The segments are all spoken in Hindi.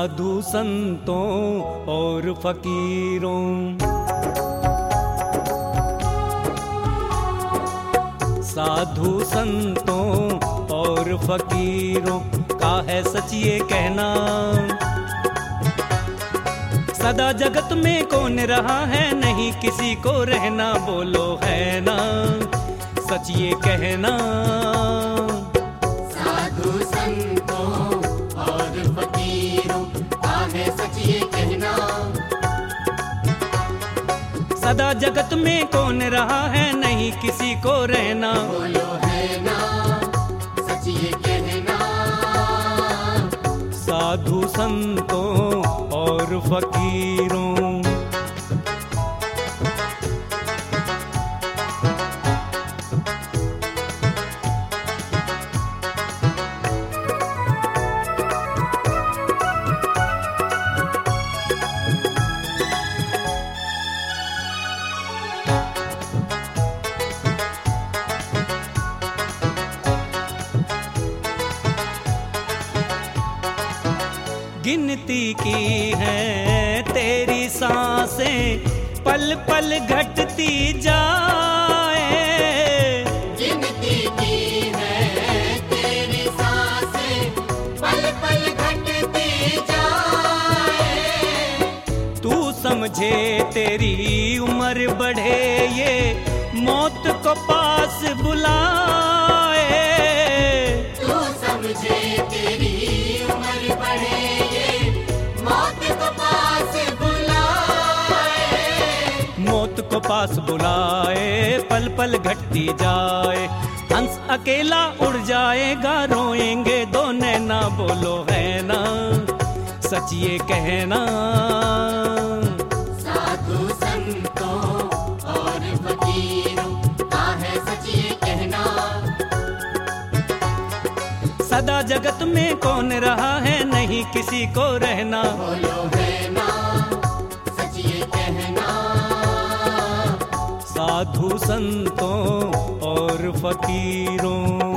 साधु संतों और फकीरों। साधु संतों और फकीरों का है सच ये कहना, सदा जगत में कौन रहा है नहीं किसी को रहना, बोलो है ना सच ये कहना। साधु संतों और फकीरों का है सच ये कहना, सदा जगत में कौन रहा है नहीं किसी को रहना, बोलो है ना सच ये कहना। साधु संतों और फकीरों। गिनती की है तेरी सांसें पल पल घटती जाए, गिनती की है तेरी सांसें पल पल घटती जाए, तू समझे तेरी उम्र बढ़े ये मौत को पास बुलाए, तू समझे तेरी उम्र बढ़े ये मौत को पास बुलाए, मौत को पास बुलाए पल पल घटती जाए। हंस अकेला उड़ जाएगा रोएंगे दो नैना, बोलो है ना सच ये कहना। साधु संतों और फकीरों का है सच ये कहना, सदा जगत में कौन रहा है नहीं किसी को रहना, बोलो है ना सच ये कहना। साधु संतों और फकीरों।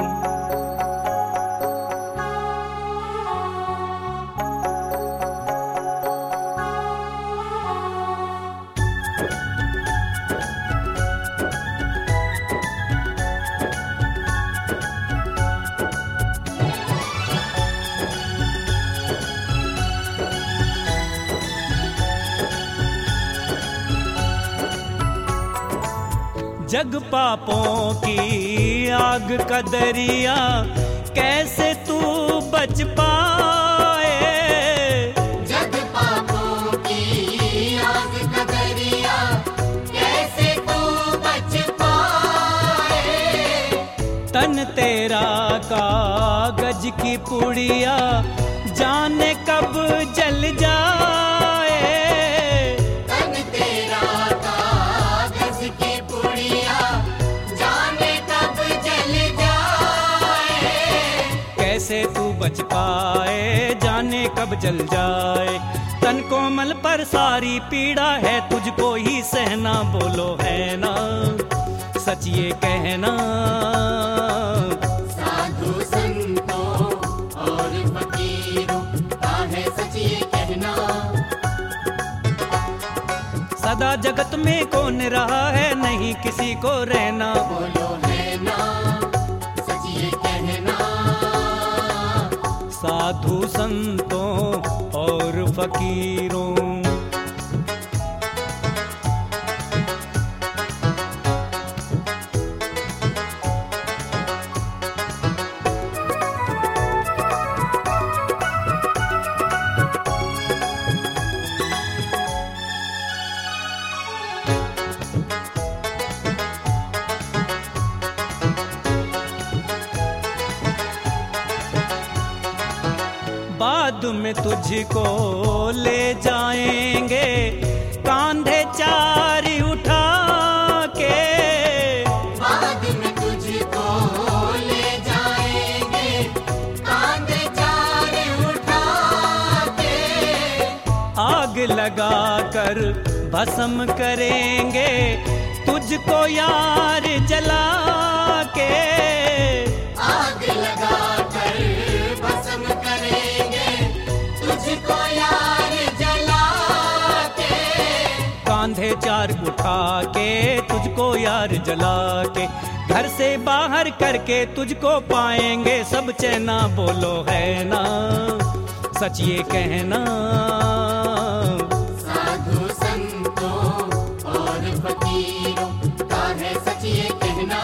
जग पापों की आग का दरिया कैसे तू बच पाए, जग पापों की आग का दरिया कैसे तू बच पाए, तन तेरा कागज की पुड़िया जाने कब जल जाए, तन तेरा कागज की पुड़िया जाने कब जल जाए, कैसे तू बच पाए जाने कब जल जाए। तन कोमल पर सारी पीड़ा है तुझको ही सहना, बोलो है ना सच ये कहना। साधु संतों और फकीरों का है सच ये कहना, सदा जगत में कौन रहा है नहीं किसी को रहना, बोलो है ना सच ये कहना। साधु संतों और फकीरों। बाद में तुझको ले जाएंगे कांधे चारी उठा के, बाद में तुझको ले जाएंगे कांधे चार उठा के, आग लगा कर भस्म करेंगे तुझको यार जला के, आग लगा कर भस्म करेंगे तुझको तुझको यार जला के, कांधे चार उठा के तुझको यार जला के, घर से बाहर करके तुझको पाएंगे सब चैना, बोलो है ना सच ये कहना। साधु संतों और फकीरों का है सच ये कहना,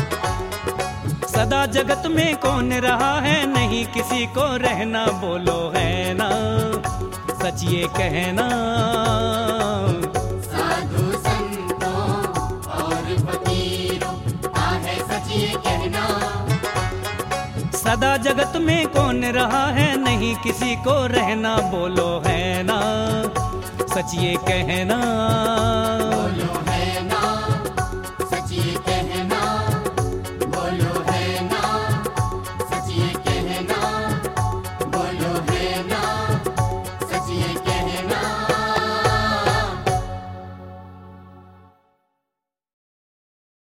सदा जगत में कौन रहा है नहीं किसी को रहना, बोलो है ना सच ये कहना। साधु संतों और फकीरों का है सच ये कहना, सदा जगत में कौन रहा है नहीं किसी को रहना, बोलो है ना सच ये कहना।